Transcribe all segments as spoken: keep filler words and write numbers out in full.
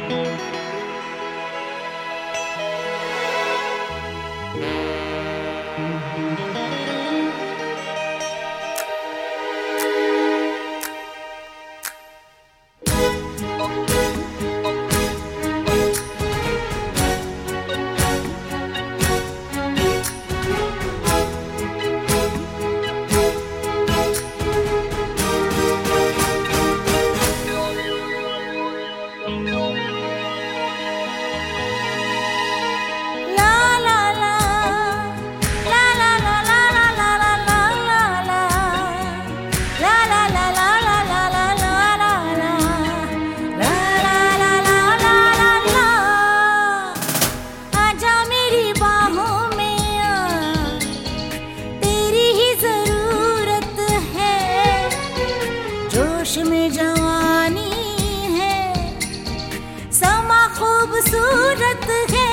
में जवानी है, समा खूबसूरत है।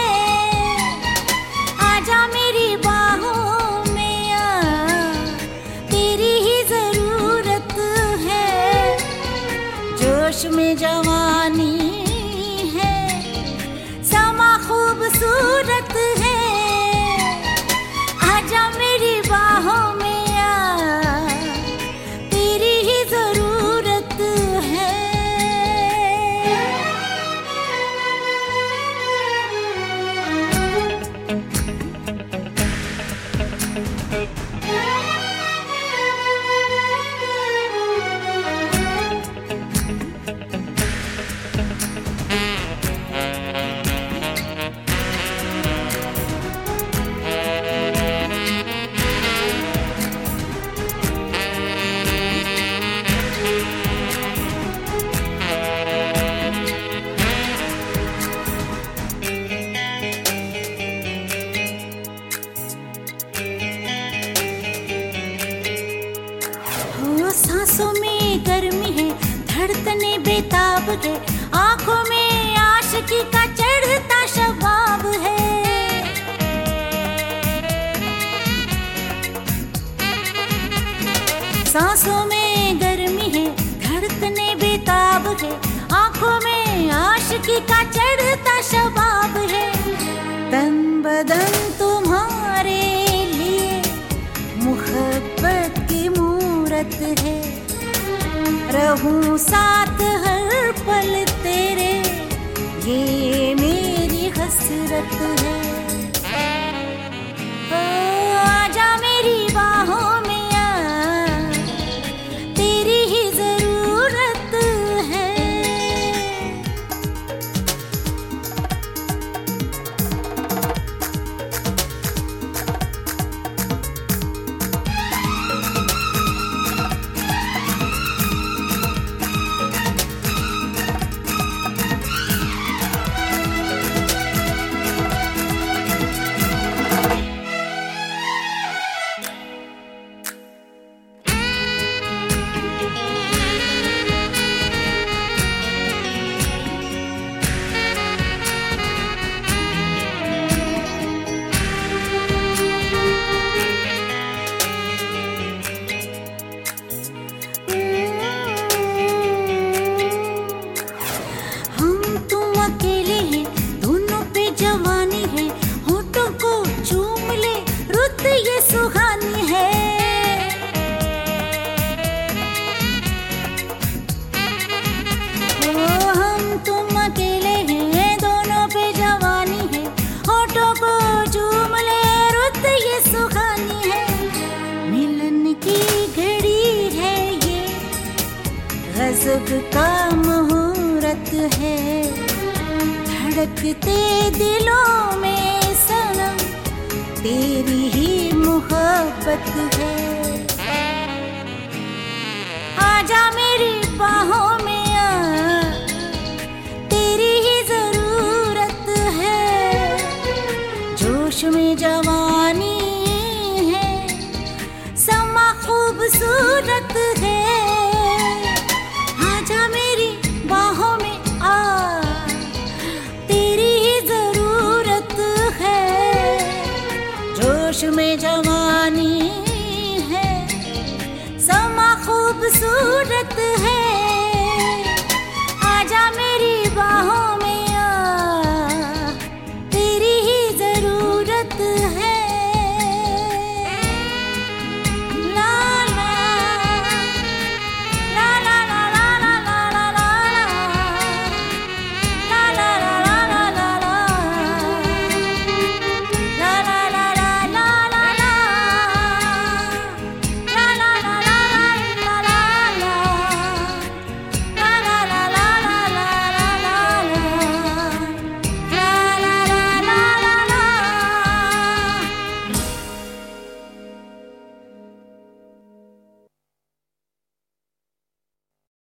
आजा मेरी बाहों में आ, तेरी ही जरूरत है। जोश में जवानी है, समा खूबसूरत है। आजा मेरी बाहों में सांसों में गर्मी है, धड़कने बेताब है, आंखों में आशिकी का चढ़ता शबाब है। सांसों में गर्मी है, धड़कने बेताब है, आंखों में आशिकी का चढ़ता शबाब है। तन बदन तुम्हारे लिए मुहब्बत की मूरत है। रहूं साथ हर पल तेरे, ये मेरी हसरत है। आजा मेरी बाहों में आ, तेरी ही जरूरत है। सुहानी है ओ, हम तुम अकेले हैं, दोनों पे जवानी है। होठों को चूम ले, रुत ये सुहानी है। मिलन की घड़ी है ये, गज़ब का मुहूर्त है। धड़कते दिलों में सनम तेरी ही मोहब्बत है। आजा मेरी बाहों में आ, तेरी ही जरूरत है। जोश में जवानी है, समा खूबसूरत है। आजा मेरी बाहों में आ, तेरी ही जरूरत है। जोश में जवानी है, समा खूबसूरत है।